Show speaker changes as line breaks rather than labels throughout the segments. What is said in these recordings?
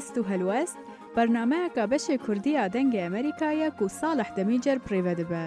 هست و هلوست برنامه که بشه کردی آدنگ امریکایی که صالح دمیجر پریوده به.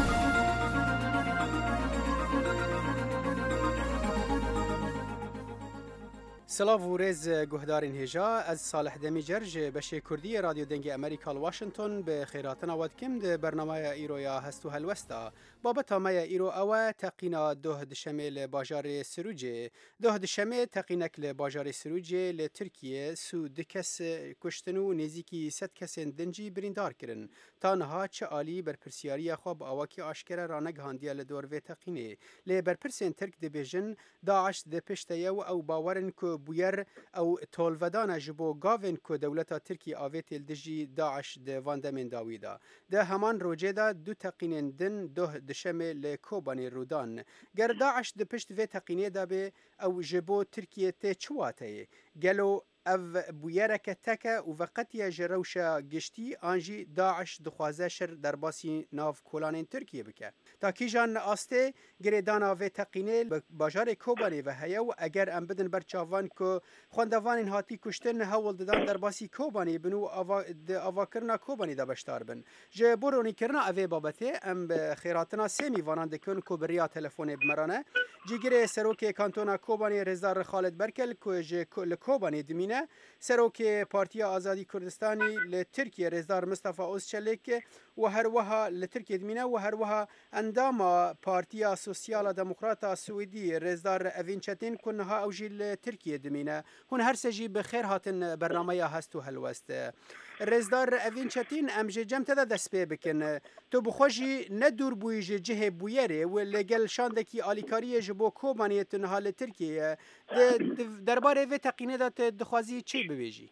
سلاف و ریز گهدارین هجا از صالح دمیجر جه بشه کردی رادیو دنگ امریکا واشنطن به خیراتنا ودکم ده برنامه ایرو یا هستو هلوستا بابت همه ایرو اوه تقینا ده دشمه باجار سروجه ده دشمه تقینک لباجار سروجه لترکیه سو دکس کشتنو نزیکی 100 کس دنجی بریندار کرن تا نها چه آلی برپرسیاری خواب آواکی آشکره رانگ هاندیا لدور و تقینه لی برپرسین ترک دبیجن داعش ده پشتیو او باورن که بویر او تولودان جبو گاوین کو دولتا ترکی آویت الدجی داعش ده واندمین داویدا ده همان روجه دا دو تقینین دن ده دشمه لکوبانی رودان گر داعش ده پشت و تقینه دا به او جبو ترکیه ته چواته گلو او بویرک تکه و وقتی جروشا گشتی آنجی داعش دخوازه شر در باسی ناف کولان ترکیه بکه تا کی جان آسته گریدانا و تقینه باجار کوبانی و هیو اگر ام بدن برچاوان که خواندوان هاتی کشتن هول دادن در باسی کوبانی بنو آواکرنا کوبانی دا بشتار بن جه برونی کرنا اوی بابته ام خیراتنا سیمی وانان دکن که بریا تلفون بمرانه جیگره سروک کانتونا کوبانی رزدار خالد برکل که جه لکوبانی دمینه سروک پارتی آزادی کردستانی لترکیه رزدار مصطفی اوزچلیک و هر وها لترکیه دمینه و هر وها اندام پارتی سوسیال دموکراتا سوئدی رزدار اوین چتین کنها اوجی لترکیه دمینه هون هر سجی بخیر هاتن برنامه هستو هلوست رزدار اوین چتین امجه جم تدا دست پی بکن تو بخوشی ندور بوی جه بویره و لگل شاندکی آلیکاری جبو کوبانی تنها لترکیه درباره و تقینه دات دخوازی چی ببیجی؟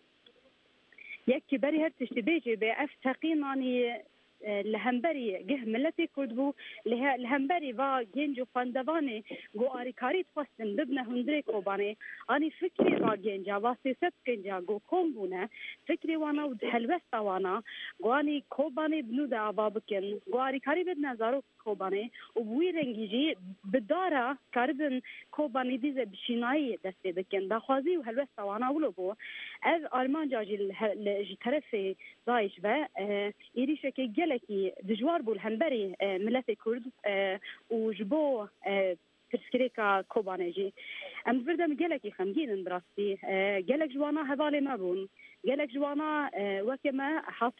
یکی بری هر تشتی بیجی به اف تقینانی لهمبری جه ملتی کردبو لهمبری و گنج و خواندوانی گو آریکاری تفاستن ببنه هندره کوبانه آنی فکری و گنجا و سیست گنجا گو کم بونه فکری وانا و حلوست وانا گو آنی کوبانه بنو ده آوا بکن گو آریکاری بد نظارو کوبانه و بوی رنگیجی بداره کاربن کوبانه دیزه بشینایی دسته بکن داخوازی و حلوست وانا ولو بو از آلمان جاجی طرف دایش و ایریشه که گلکی دجوار بول همبری ملت کرد و جبو تسکریکا کوبانجی ام بردم گلکی خمگین براستی گلک جوانا حوالی مبون گلک جوانا وکما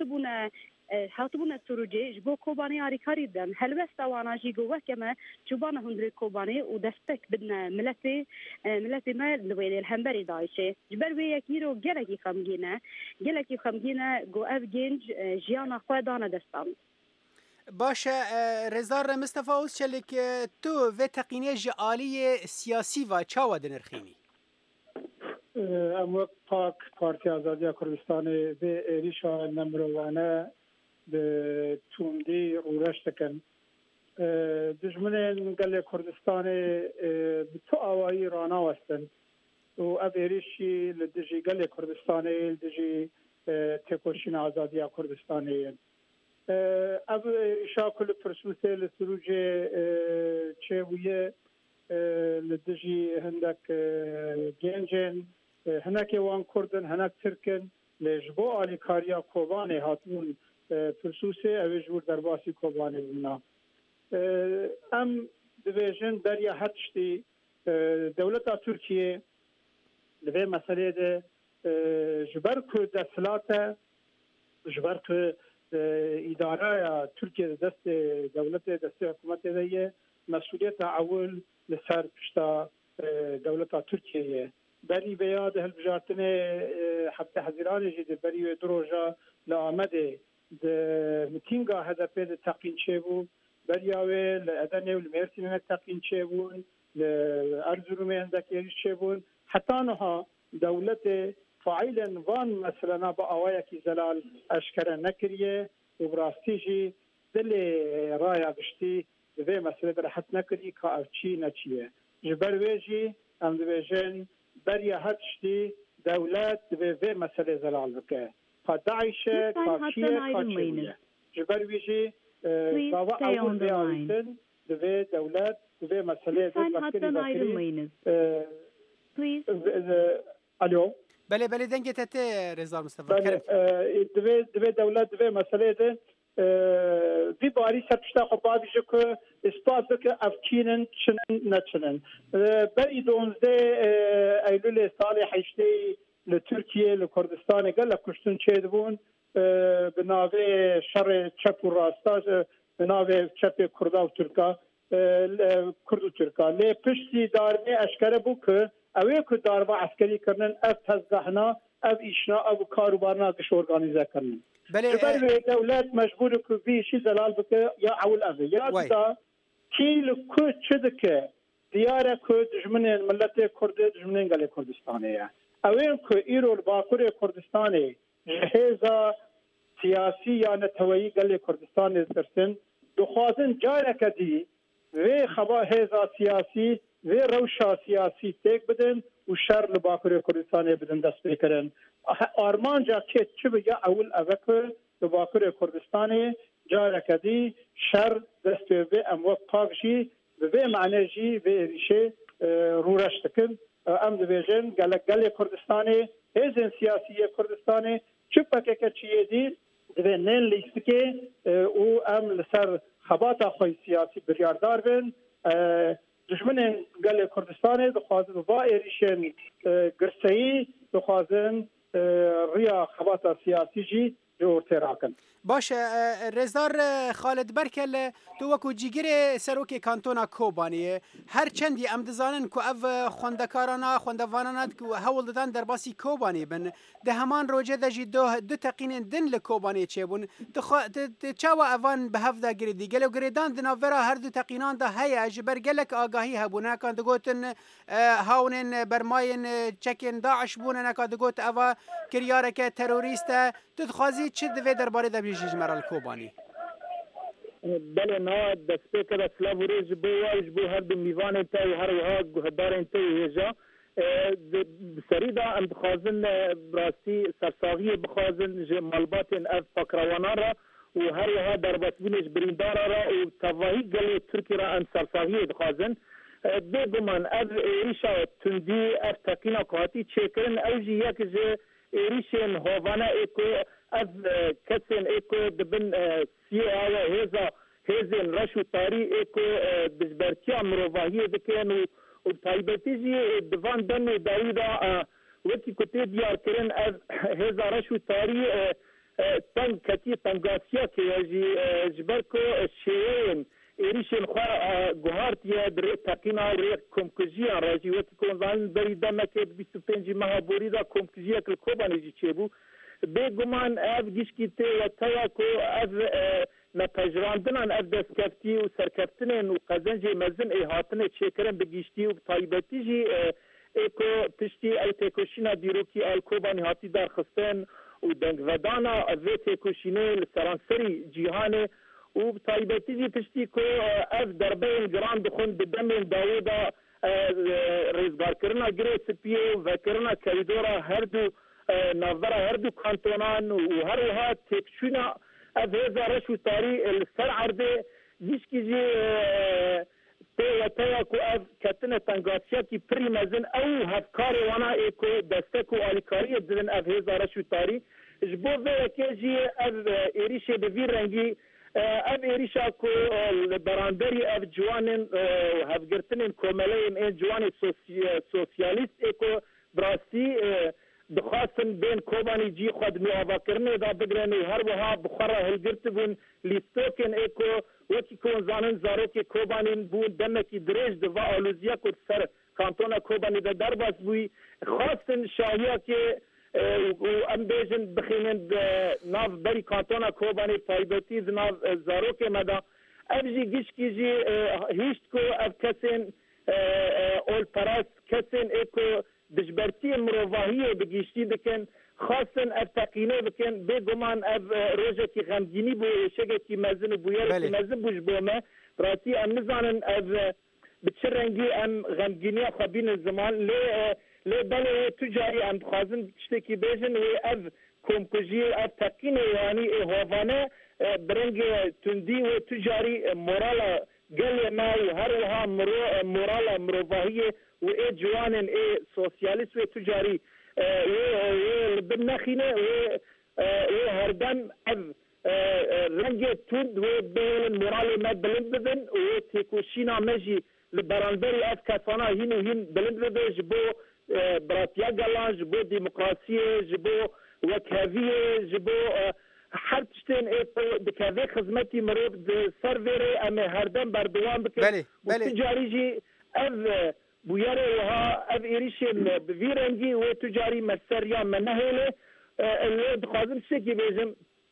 حاطبون سروجي جبو كوباني عريكاري دم هلوست وانا جي جو وكما جبانا هندري كوباني ودستك بدنا ملتي ما لويل الهمبري دايشه جبر ويا كيرو جلكي خمگينا جو افجنج جيانا خدانا دستان
باشه رزار مصطفی اوزچلیک تو و تقینه جعالی سیاسی و چاوا دنرخینی
ام پاک پارتی آزادی کردستان به ریشا نمروانه به توندی رورش دکن دجمن گل کردستان به تو آوایی رانا وستن و ابریشی لدجی گل کردستان لدجی تکوشین آزادی کردستان اب اشا کل پرسوس لسروج چویه لدجی هندک گنجن هنک وان کردن هنک ترکن لجبو آلی کاریا کوبانه هاتون پرسوسه اوجور درباسی کوبانه بنا ام دویژن دریا هتشتی دولتا ترکیه لوی مسئله ده جبر که دستلاته جبر که اداره ترکیه دست دولت دست حکومت ده مسئولیت اول لسر پشتا دولتا ترکیه بری بیاد هل بجارتن حتی حزیران جید بری دروجا لآمده ده متینگا هدفه ده تقین چه بود بریاوه لأدنه و لمرسینه تقین چه بود لأرزرومه اندکیش چه بود حتی نها دولت فعیلا وان مثلا با آوایا کی زلال اشکره نکریه و براستیجی دل رایا بشتی دوی مسئله در حد نکری که افچی نچیه جبر ویجی ام دویجن بریا هتشتی دولت دوی مسئله زلال بکه داعشه کافیه کافیه جبر ویجی قوا اول بیاریتن دوی دولت دوی مسئله دست بکری
Please.
الو
بله بله دنگه تته رضا مصطفی
کریم دوی دولت دوی مسئله ده وی باری سرپشتا خب بابیجه که اثبات بکه افکینن چنن نچنن بری 12 ایلول سال 8 لترکیه لکردستان گل کشتن چید بون به ناوه شر چپ و راستا به ناوه چپ کردا و ترکا کرد و ترکا لی پشتی دارمه اشکره بو که اوه که داربا عسکری کرنن اف تزدهنا اف ایشنا اف کاروبارنا کش ارگانیزه کرنن جبر دولت مجبور که بیشی زلال بکه یا اول اوه یا دا کیل که چه که دیاره که دجمنین ملت کرده دجمنین گل کردستانه اوه که ایرو باکور کردستانه جهیزا سیاسی یا نتوایی گل کردستان درسن دخوازن جاره کدی و خبا هیزا سیاسی و روشا سیاسی تک بدن و شر لباکور کردستان بدن دست بکرن آرمان جا که چه بگه اول اوکر لباکور کردستان جاره کدی شر دست به اموک پاکشی به معنی جی و ریشه رو رشتکن ام دویجن گل کردستان هیزن سیاسی کردستان چه پاکه چیه دی دوی نین لیست که او ام لسر خباتا خوی سیاسی بریاردار بین دشمن گل کردستان دخوازن با ایریشن گرسایی دخوازن ریا خباتا سیاسی جی جور تراکن
باشه رزدار خالد برکل تو وکو جیگر سروک کانتونا کوبانیه هر چندی ام دزانن کو اف خوندکارانا خوندوانانات کو هول دادن در باسی کوبانی بن ده همان روجه دجی دو تقین دن لکوبانی چبون چاوا اوان به هفدا گریدی گلو گریدان دناورا هر دو تقینان ده هيا جبر گلک آگاهی هبونه کان دگوتن هاونن برماین چکن داعش بونه نکا دگوت اوا کریارک تروریست تدخوازی چه دوی درباره ده جمرال کوبانی
بله نه دست که سلاوریج بواج بو هر دو میوان تا هر وها گهدار تا هجا سریدا ام بخازن براستی سرساغی بخازن مالبات اف فقروانا را و هر وها درباسبینش بریندار را و تواهی گلی ترکی را ام سرساغی بخازن بگمان اف ایشا تندی اف تقینا قاتی چکرن اوجی یک جه ایریشن هوانا ایکو از کسین ایکو دبن سیاه هزا هزین رشو تاری ایکو بزبرتیا مروواهی دکن و تایبتی جی دوان دن داویدا وکی کتی دیار کرن از هزا رشو تاری تنگ کتی تنگاسیا که جی جبرکو شیین ایریشن خواه گوهارتیه در تقینا ریق کمکجیان راجی وکی کنزان بری دمکه 25 ماه بوریدا کمکجیه کل کوبانی جی چه بو بگمان اف گیشکی تی و تایا کو اف نپجراندنان اف دستکفتی و سرکفتنین و قزنجی مزن ایهاتن چیکرن بگیشتی و طایبتی جی ایکو پشتی ای تکوشینا دیروکی الکوبانی هاتی در خستن و دنگودانا اوی تکوشینه لسرانسری جیهانه و طایبتی جی پشتی کو اف دربین گران دخون بدمین داودا ریزگار کرنا گره سپیه و کرنا کریدورا هر دو نظر هر دو کانتونان و هر وها تکشونا از هزا رشو تاری السر عرده دیشکی جی تیا کو از کتن تنگاسیا کی پری مزن او هفکار وانا ایکو دستک و آلیکاری دلن از هزا رشو تاری جبو وی که جی از ایریشه بوی رنگی اف ایریشا کو براندری اف جوانن هفگرتنین کوملین این جوان سوسیالیست ایکو براستی دخواستن بین کوبانی جی خود نوابا کرنه دا بگرن و هر وها بخورا هلگرت بون لیستوکن ایکو وکی کون زانن زارو که کوبانی بون دمکی دریج دوا آلوزیا کد سر کانتونا کوبانی دا درباس بوی خواستن شاهیا که و ام بیجن بخینن ناف بری کانتونا کوبانی پایبتی ناف زارو که مدا اف جی گشکی جی هیشت کو اف کسین اول پراس کسین ایکو دجبرتی مروواهی بگیشتی دکن خاصن اف تقینه بکن بگمان اف روژه کی غمگینی بو شگه کی مزن بویر کی مزن بوش بومه براتی ام نزانن اف بچه رنگی ام غمگینی خوابین زمان لی بله تجاری ام خوازن کشته کی بیجن و اف کمکجی اف تقینه یعنی هوانه برنگ تندی و تجاری مورالا گل ما و هر وها مورالا مروواهی و ای جوانن ای سوسیالیست و تجاری بالنخينه وهردم رنجة تود وبين المورال ما بلندبن وتيكوشينا مجي لبراندري كاتفانا هين بلندبن جبو براتيا جالان جبو ديمقراطية جبو وكافية جبو حرتشتين ايتو بكافي خدمتي مروب سيرفيري اما هردم بردوان بكن وتجاري جي بوياري وها ايريشن بفيرنجي وتجاري مسريا منهله اللي دخازم سيكي بيجم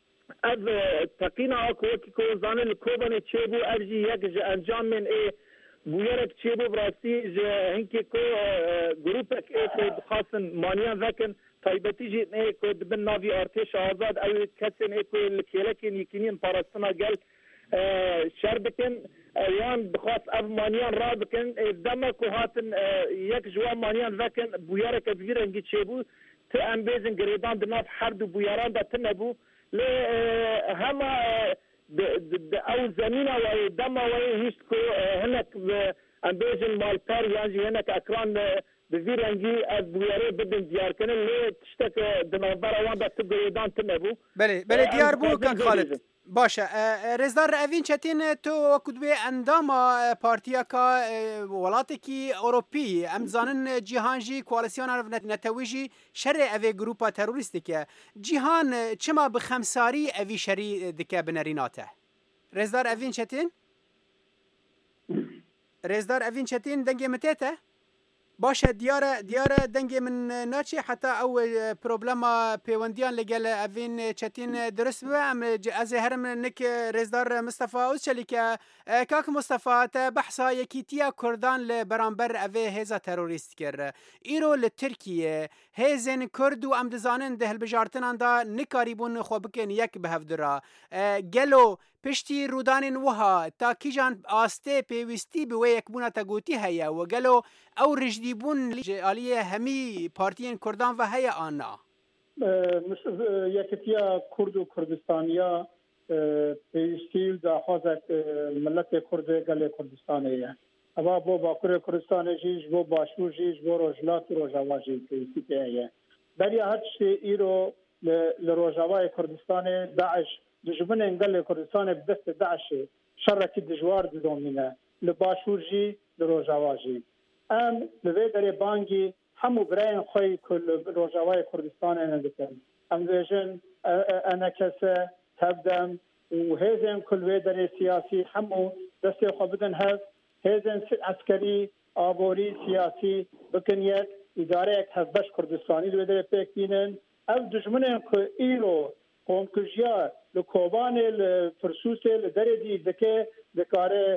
تقينا اكو زان الكوبن تشيبو ارجي يك انجام من بويرك تشيبو براسي هنكي كو جروبك كو خاصن مانيا ذاكن طيبتي جي كو دبن نافي ارتش ازاد او كسن كو الكيلكن يكنين باراستنا قال شربكن ايام بخاص اف مانيان رابكن دمك وهاتن يك جوا مانيان ذاكن بويرك كبير انجي تشيبو ام بيزن جريدان دناف حرد بويران دا تنبو هما او زمينه ودما ويهشكو هناك ام بيزن مالبار يعني هناك اكران بفيرنجي بويري بدن ديار كان اللي تشتك دنابرا وان دا تجريدان تنبو
بله ديار بو كان خالد باشه رزدار اوین چتین تو وقت به اندام پارتیا کا ولاتی کی اروپی ام زانن جهان جی کوالسیون نتویجی شر اوی گروپا تروریستی که جهان چما بخمساری اوی شری دکه بنریناته رزدار اوین چتین دنگی متیته باشه دیاره دنگی من ناچی حتی او پروبلما پیوندیان لگل اوین چتین درست به ام از هرم نک رزدار مصطفی اوچلی که کاک مصطفی تا بحثا یکیتیا کردان لبرانبر اوی هزا تروریست کر ایرو لترکیه هزن کرد و ام دزانن ده البجارتنان دا نکاریبون خوبکن یک بهفدرا گلو پشتی رودان وها تا کیجان آسته پیوستی به یک بونا تگوتی هیا و گلو او رجدیبون آلیه همی پارتین کردان و هیا آنا
یکتیا کرد و کردستانیا پیوستی دا خوازک ملت کرد گل کردستانیه اما بو باکر کردستان جیش بو باشور جیش بو روجلات و روجاوا جیش پیوستی تیه بری هرچ ایرو لروجاوای کردستان داعش دجمن انقل كردستان بدست داعش شركي دجوار دومينا لباشورجي لروجاواجي ام لبيدري بانجي همو براين خوي كل روجاواي كردستان اندكن ام فيجن انا كسا تبدم وهذين كل بيدري سياسي همو دست خبدن هف هذين عسكري ابوري سياسي بكنيت اداره هف باش كردستاني لبيدري بيكينن او دجمن ايرو قومكجيا لکوبان الفرسوس الدردی دکه دکاره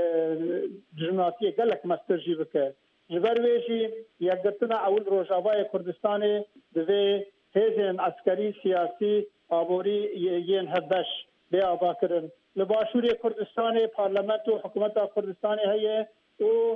جناتی گلک مسترجی بکه جبرویجی یکدتنا اول روجاوای کردستان دوی هزین عسکری سیاسی آبوری ین هدش به آباکرن لباشوری کردستان پارلمنت و حکومت کردستان هیه و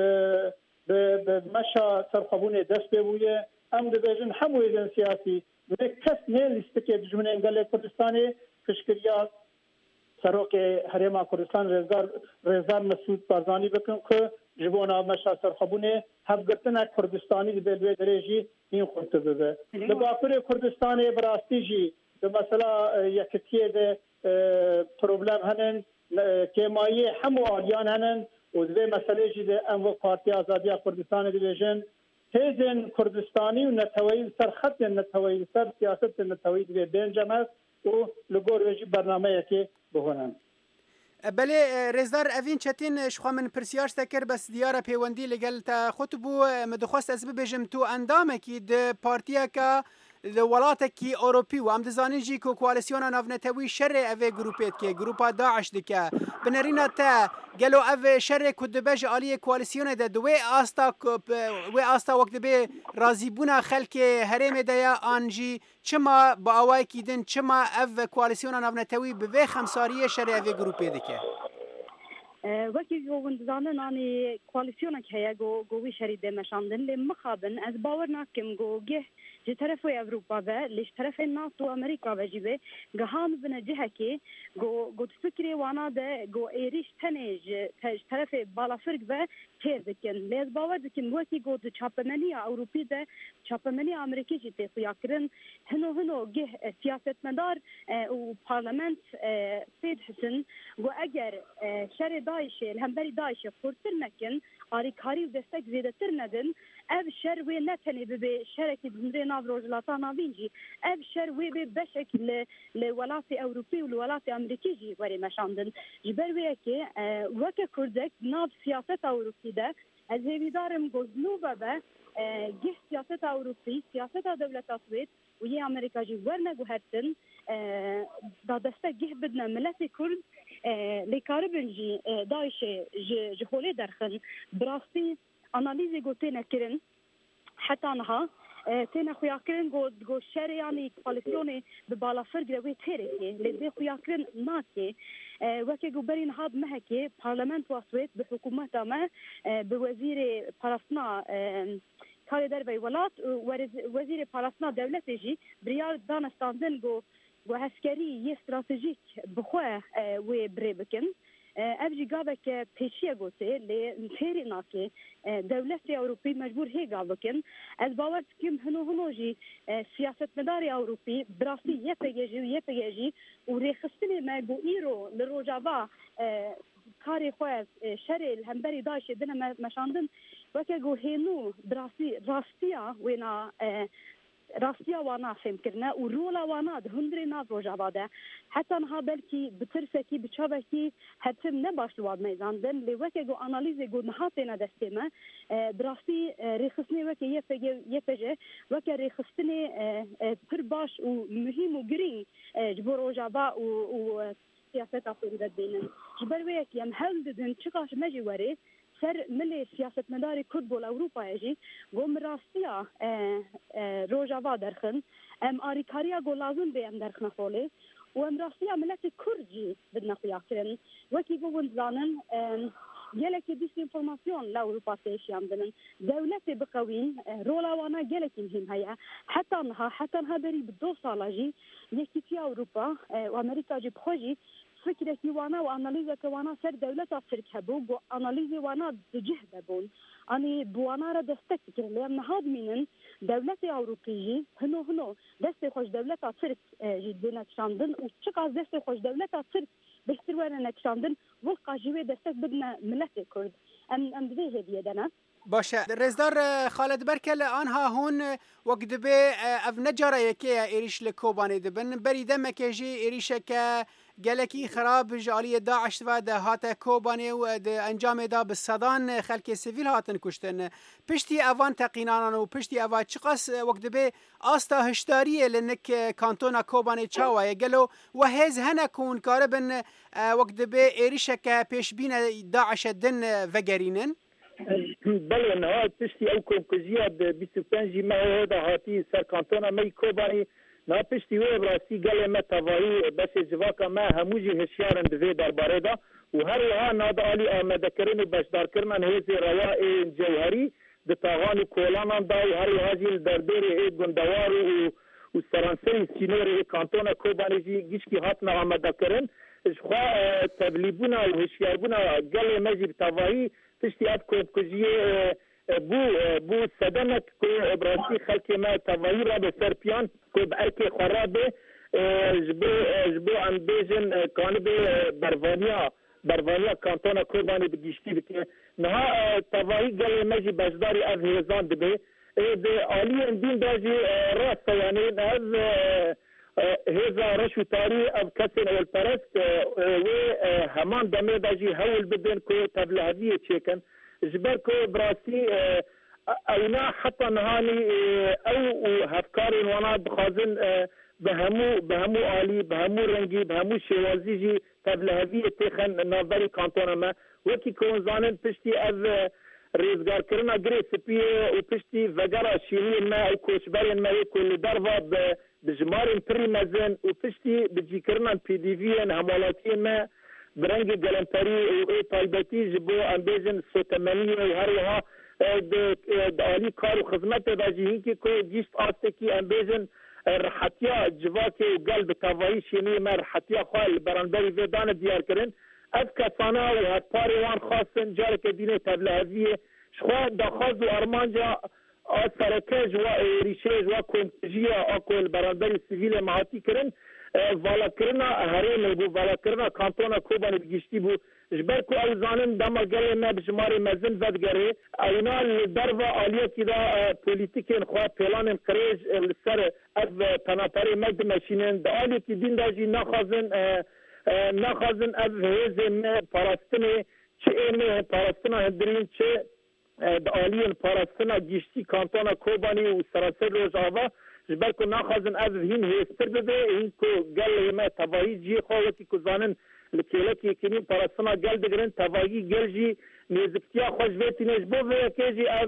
به مشا سرخبون دست بویه ام دویجن همو هزین سیاسی کس نه لیست که دجمن انگل کردستان کشکریا سروک هرما کردستان رزدار مسعود بارزانی بکن که جبونا مشا سرخبونه هم گرتنا کردستانی به درجی این خود بده لباکر کردستان براستی جی مثلا یکتیه ده پروبلم هنن که مایه همو آریان هنن و ده مسئله جی ده امو پارتی آزادی کردستان دیویژن هزن کردستانی و نتوایی سر خط نتوایی سر سیاست نتوایی به بینجام است و لگور وجی برنامه که بهونن
بله رزدار اوین چتین شخوا من پرسیارش تکر بس دیاره پیوندی لگل تا خطبو مدخواست از ببیجم تو اندامه که ده پارتیا که ولاتکی اوروپی و ام دزانی جی کو کوالسیون نافنتوی شر اوی گروپیت که گروپا داعش دکه بنرینا تا گلو او شر کدبج عالی کوالسیون ده دوی آستا وقت به رازیبونا خلک هرم دیا آنجی چما با اوای کیدن چما او کوالسیون نافنتوی به خمساری شر اوی گروپی دکه
وکی گوون دزانن آنی کوالسیون که هیا گوی شری دمشاندن لی مخابن از باور ناکم گوگه طرف اوروبا و ليش طرف الناتو امريكا وجيبه جهان بنجهه كي جو تفكري وانا ده جو ايريش تنج طرف بالا فرق و تير دكن ليز باور دكن وكي جو تشابمنيا اوروبي ده تشابمنيا امريكي جي تياكرن هنو جه سياسه مدار وبرلمان سيد حسن جو اگر شر داعش الهمبري داعش فرصر مكن آریکاری و دستک زیاده تر ندن اف شر و نتنی به شرکت زمره ناو روزلاتان آوینجی اف شر و به بشکل لولات اوروپی و لولات امریکی جی وری مشاندن جبر وی که وک کردک ناو سیاست اوروپی ده از هیویدارم گزنو به گه سیاست اوروپی سیاست دولت سوید و یه امریکا جی ورنه گوهرتن دا دستک گه بدنا ملت کرد لیکاربن جی داعش جهولی درخن براستی انالیزی گوته نکرن حتی آنها تینا خویا کرن گو شر یعنی کوالیسیون به بالا فرق روی تیره که لیزی خویا کرن ناکی وکی گو برین هاد مهکی پارلمنت واسویت به حکومت ما به وزیر پاراسنا کاری در وی ولات وزیر پاراسنا دولت جی بریار دانستاندن گو هسکری یه استراتژیک بخواه و بری بکن افجی گاوه که پیشیه گوته لی تیری ناکه دولت اوروپی مجبور هی گاو بکن از باور کم هنو جی سیاست مداری اوروپی براسی یه پگیجی و ریخستنی مگو ایرو لروجاوا کاری خواه شر الهمبری داعش دنه مشاندن وکه گو هینو براسی راستیا وینا راستیا وانا فهم کرنا و رولا وانا ده هندری ناف روجاوا ده حتی انها بلکی بترسکی بچاوکی حتم نباش لواد میزاندن لی وکه گو انالیزی گو نهاتینا دستیمه براستی ریخستنی وکه یه پجه وکه ریخستنی پر باش و مهم و گرین جبو روجاوا و سیاست افریده دینن جبر ویکی هم هل ددن چقاش مجی وری سر ملی سیاست مداری کرد بول اوروپا یجی گم راستیا روجاوا درخن ام آریکاریا گو لازم به ام درخن خوله و ام راستیا ملت کردجی بدنا خویا کرن وکی گو ونزانن گلکی دیس انفورماسیون لاوروپا سیشیان دنن دولت بقوین رولا وانا گلکی مهم هیا حتی انها بری بدو سالا جی یکی تی اوروپا و امریکا جی بخوجی فكرة وانا واناليزا كوانا سر دولة افريقيا بو اناليزي وانا بجهد بون اني بوانا را دستك لان هاد منن دولة اوروبية هنو دست خوش دولة افريق جدنا شاندن وشقا دست خوش دولة افريق بهتر وانا نكشاندن وقا جوي دستك بدنا ملت كرد ام بده هديه دنا
باشه رزدار خالد برکل آنها هون وقت به اف نجاره یکی ایریش لکوبانی دبن بری دمکه جی ایریش که گلکی خراب جالی داعش و ده هات کوبانی و ده انجام دا بصدان خلک سیویل هاتن کشتن پشتی اوان تقینانان و پشتی اوان چقاس وقت به آستا هشتاریه لنک کانتونا کوبانی چاوه گلو و هز هنکون کاربن وقت به ایریش که پیش بین داعش دن وگرینن
بله نهایت پشتی او کمکجیه 25 ماه هدا هاتی سر کانتونا می کوبانی نه پشتی وی براستی گل ما توایی بس جواکا ما هموجی هشیارن دوی درباره دا و هر وها ناد آلی آمده کرن و بشدار کرنن هیزی رواه جوهری ده تاغان و کولانان دا و هر وها جیل دردیر گندوار و سرانسری سینور کانتونا کوبانی جی گیشکی هاتنا آمده کرن اشخوا تبلیبونا و هشیاربونا گل مجی بتوایی تشتی اب کمکجیه بو صدمت که براستی خلک ما توایی را به سرپیان که برک خرابه جبو انبیجن کانب بروانیا کانتونا کوبانی بگیشتی بکه نها توایی گل مجی بجداری از هیزان دبه ده آلی اندین داجی راست یعنی از هیزا رشوتاری اب کسین اول پرست و همان دمه داجی هول بدن که تبلهدیه چکن جبر که براستی اونا حتی نهانی او هفکار وانا بخازن بهمو آلی بهمو رنگی بهمو شوازی جی تبلهدیه تخن ناظری کانتونا ما وکی کنزانن پشتی از ریزگار کرنا گری سپیه و پشتی وگرا شیری ما و کوشبرین ما کل دروا بجمارین پری مزن و پشتی بجی کرنا پی دی وی همالاتی ما برنگ گلنپری و ای طالبتی جبو انبیزن سوتمنی و هر وها عالی کار و خدمت باجی که کو گیست آسته کی امبیزن رحتیا جواکی و قلب تاوایی شینی من رحتیا خال برانبری ویدان دیار کرن از کسانا و هتپاری وان خواستن جاره که دینه تبلهویه شخواه داخواز و ارمانجا سرکج و ریشیج و کنتجیا آکل برانبری سیویل معاتی کرن والا کرنا هرین بو والا کرنا کانتونا کوبان بگیشتی بو جبر کو او زانن دما گله ما بجمار مزن ودگره اونا درو عالیه کی دا پولیتیکن خو پلان قریج سر از پناپری مد ماشینن د عالی کی دین داجی ناخازن از هزم پاراستنه چه ام پاراستنا هدرین چه د عالیه پاراستنا گیشتی کانتونا کوبانی و سراسر روزاوا جبر کو ناخازن از هین هستر بده این کو گله ما تبایی جی خوتی کو زانن لکیلکی کنی پرستنا گل دگرن تواگی گل جی نیزکتیا خوش ویتینش بو و کیجی از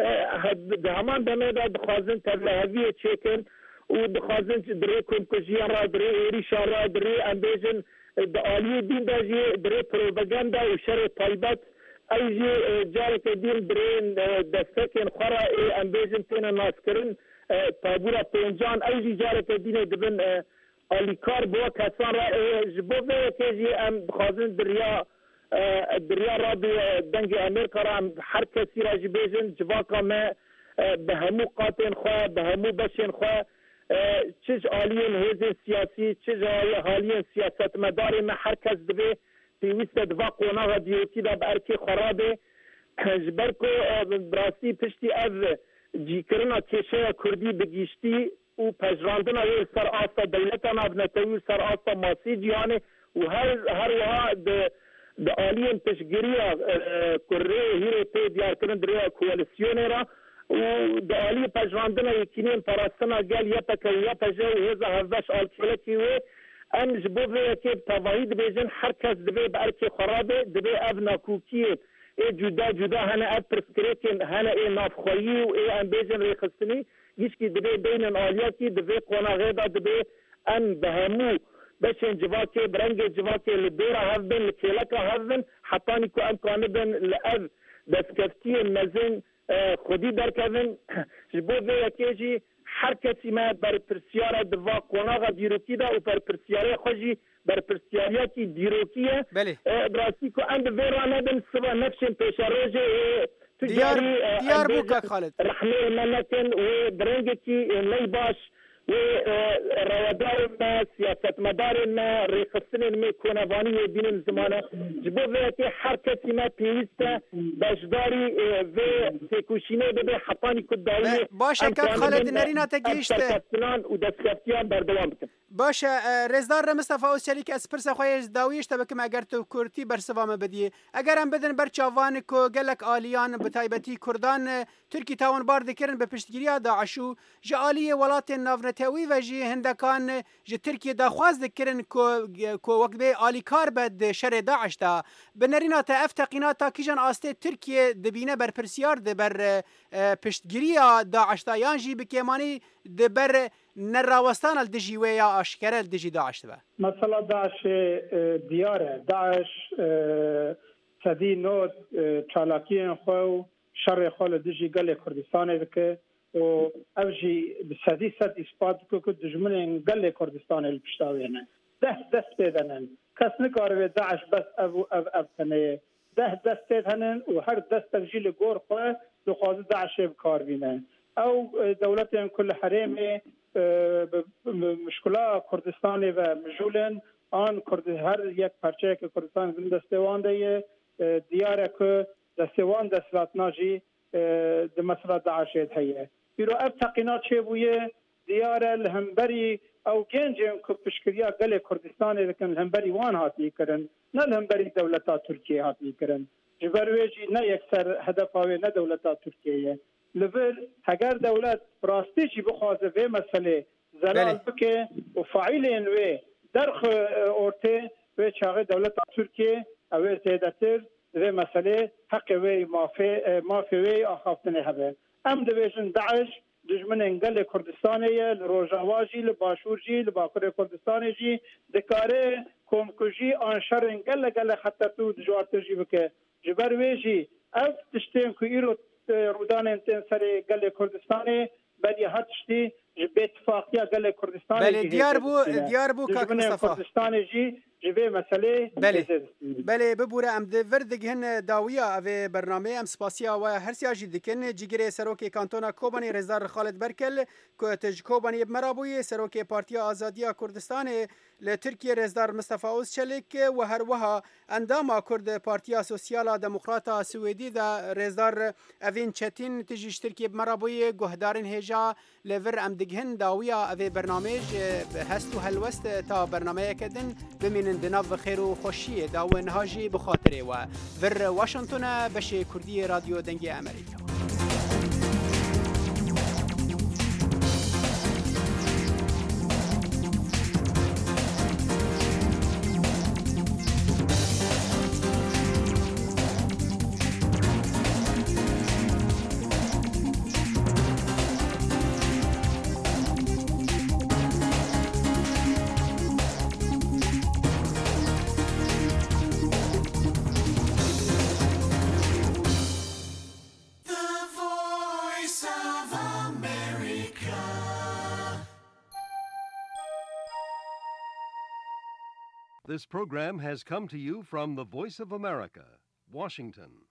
همان دمه دا دخوازن تبلهوی چیکن و دخوازن دره کنکوژیان را دره ایریشان را دره اندیجن دا آلیه دین دا جی دره پروپاگاندا و شر طالبات ایجی جارک دین دره دستکن خورا ای اندیجن تینا ناس کرن تابورا پینجان ایجی جارک دین دبن آلیکار با کسان را جبوه که جی ام خواهدن دریا را دنگ امریکا را هر کسی را جبیجن جواکا ما به همو قاطن خواه به همو بشن خواه چیز آلین هزین سیاسی چیز آلین سیاست مداری ما هر کس دبی پیوست دوا قونا دیوتی دا برکی خرابه جبر کو براسی پشتی از جی کرنا کشه کردی بگیشتی و پجراندنا وی سر آسا دولتنا بنتوی سر آسا ماسی جیانه و هر وها د آلین تشگیریا کره هیره تی دیار کرن دریا کوالسیونه را و د آلی پجراندنا یکینین پراستنا گل یا پکر یا پجه و هزا هزداش آلکلکی وی ام جبوه که تواهید بیجن هر کس دبی برکی خرابه دبی او ناکوکیه ای جدا هنه اب پرسکریکن هنه ای نافخویی و ای ام بیجن ریخستنی گیشکی دبی بین آلیاتی دبی قناغه دا دبی ام بهمو بشن جواکی برنگ جواکی لدورا هفدن لکیلکا هفدن حتانی که ام کاندن لأذ دستکفتی مزن خودی درکدن جبوه یکیجی هر کسی ما بر پرسیار دوا قناغه دیروکی دا و بر پرسیاره خوشی بر پرسیاریاتی دیروکیه براستی که ام بویرانه دن سوا نفشن پیشاروجه
دیار بوکا خالد
رحمه منتن و برنگتی نی باش و روادار ما سیاست مدار ما ریخستن می کنوانی دین زمانه جبوه که هر کسی ما پیوسته باشداری و سیکوشینه بده حطانی کدایی
باشه که خالد نرینا تگیشته
و دستکفتیان بردوام بکن
باشه رزدار مصطفی اوسچلی که از پرس خویش داویش تبکم اگر تو کرتی برسوام بدیه اگر هم بدن بر چاوان کو گلک آلیان بتایبتی کردان ترکی تاون بار دکرن به پشتگیری داعشو جالی ولات نافنتوی و جی هندکان ج ترکی داخواز دکرن کو وقت به آلی کار بد شر داعش دا بنرینا تا افتقینا تا کیجان آسته ترکیه دبینه بر پرسیار ده بر پشتگیری داعش دا یانجی بکیمانی ده بر نراوستان الدجی و یا اشکره الدجی داعش با
مثلا داعش دیاره داعش صدی نوت چالاکیان خو شر خال دجی گل کردستان که و اوجی بصدی صد اثبات که دجمن گل کردستان الپشتاوینه دست بدنن کس نکاره داعش بس او تنه دست بدنن و هر دست تجیل گور خو دخواز داعش بکار بینه او دولتين كل حريمه مشكله كردستان و مجولن آن هر یک پرچه که کردستان دستوان ده دیاره که دستوان دستلات ناجی ده مسئله داعشید هیه بیرو اب تقینات چه بویه دیاره الهمبری او گنجن که پشکریا گل کردستان لکن الهمبری وان هاتی کرن نه الهمبری دولتا ترکیه هاتی کرن جبرویجی نه یکسر هدف آوه نه دولتا ترکیه لبل اگر دولت راستی چی بخوازه و مسئله زلال بکه و فعیلین و درخ اورته و چاقه دولت ترکیه او زیدتر و مسئله حق و مافی و آخافتنه هبه ام دویشن داعش دجمن انگل کردستانیه لروجاواجی لباشورجی لباکر کردستانیجی دکاره کمکجی آنشر انگل گل خطتو دجوارتجی بکه جبر ویجی اف تشتین که ایرو رودان انتن سر گل کردستان بلی هر تشتی جبه اتفاقیه گل کردستان
بله دیار بو کاک مصطفى
کردستان جی جبه مسئله
بله ببوره ام ده وردگهن داویا او برنامه ام سپاسیا و هر سیاجی دکن جگیره سروکی کانتونا کوبانی رزدار خالد برکل که تج کوبانی مرابوی سروکی پارتیا آزادیا کردستان لترکیه رزدار مصطفى اوزچلیک و هر وها انداما کرد پارتیا سوسیالا دموکراتا سویدی دا رزدار اوین چتین تجیش ترکیه مرابوی گهدارن هجا لور ام دگهن داویا او برنامه هستو هلوست تا برنامه کدن بمینن دناو خیر و خوشی داون هاجی بخاطره و ور واشنطن بشه کردی رادیو دنگی امریکا.
This program has come to you from the Voice of America, Washington.